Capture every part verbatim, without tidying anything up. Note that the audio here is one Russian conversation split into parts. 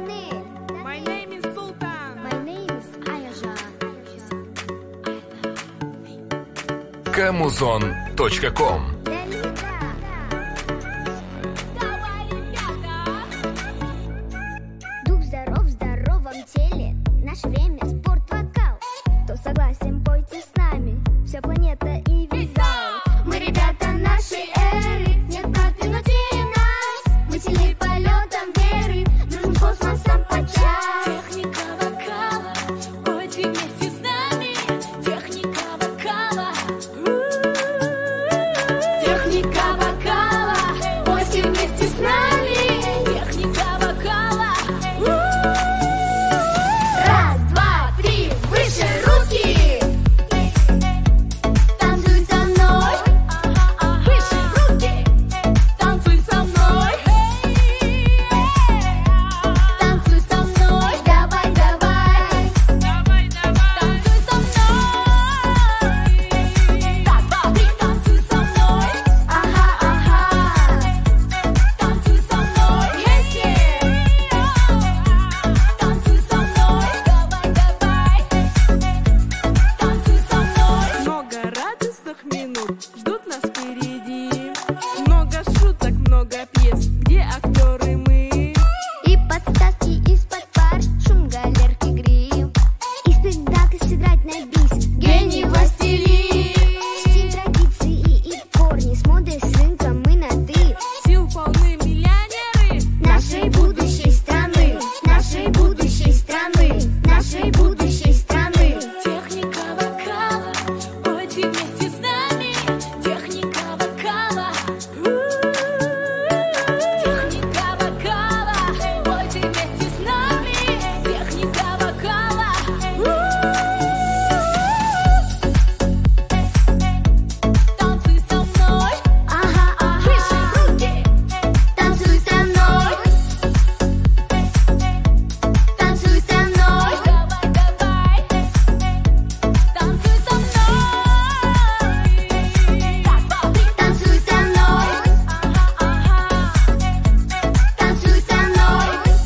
Данель. My name is Sultan. My name is Аяжа. камузон точка ком. Дух здоров в здоровом теле. Наше время спорт, вокал. Кто согласен, пойте с нами. Вся планета и весь зал. Мы ребята нашей эры. Нет продвинутее нас. Мы сильны полетом веры. Дружим космосом подчас. Техника вокала, пойте вместе с нами. Техника вокала. Техника вокала, пойте вместе с нами. Техника вокала. Раз, два, три, выше руки. Танцуй со мной. Выше руки, танцуй со мной. Танцуй со мной. Давай, давай. Давай, давай. Танцуй со мной. Раз, два, три, танцуй со мной. Ага, ага. Танцуй со мной. Танцуй со мной. Давай, давай. Танцуй со мной. Много радостных минут ждут нас впереди. Много шуток, много пьес, где актеры мы. И подставки из-под пар, шум галерки грил. И спектакль сыграть на бис, гений властелин. Стиль, традиции и корни, с модой с рынком мы на «ты». Сил полны миллионеры. Нашей будущей страны, нашей будущей страны, нашей будущей страны. Техника вокала, пойте вместе с нами. Техника вокала. Техника вокала, пойте вместе с нами. Техника вокала. Танцуй со мной. Ага, Выше ага. руки, Танцуй со мной. Танцуй со мной. давай, давай. Танцуй со мной. Раз, два, три, Танцуй со мной. Танцуй со мной.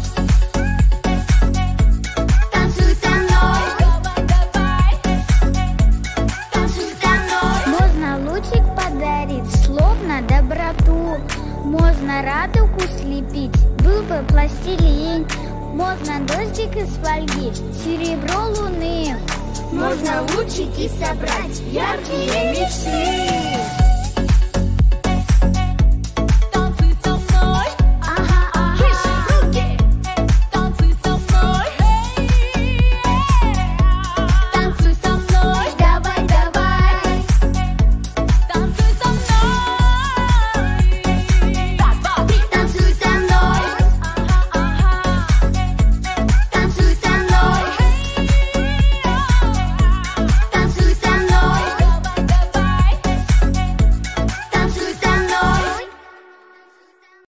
Танцуй со мной. давай, давай. Танцуй со мной. Можно лучик подарить, словно доброту. Можно радугу слепить, был бы пластилин. Можно дождик из фольги, серебро луны. Можно лучики собрать, яркие мечты.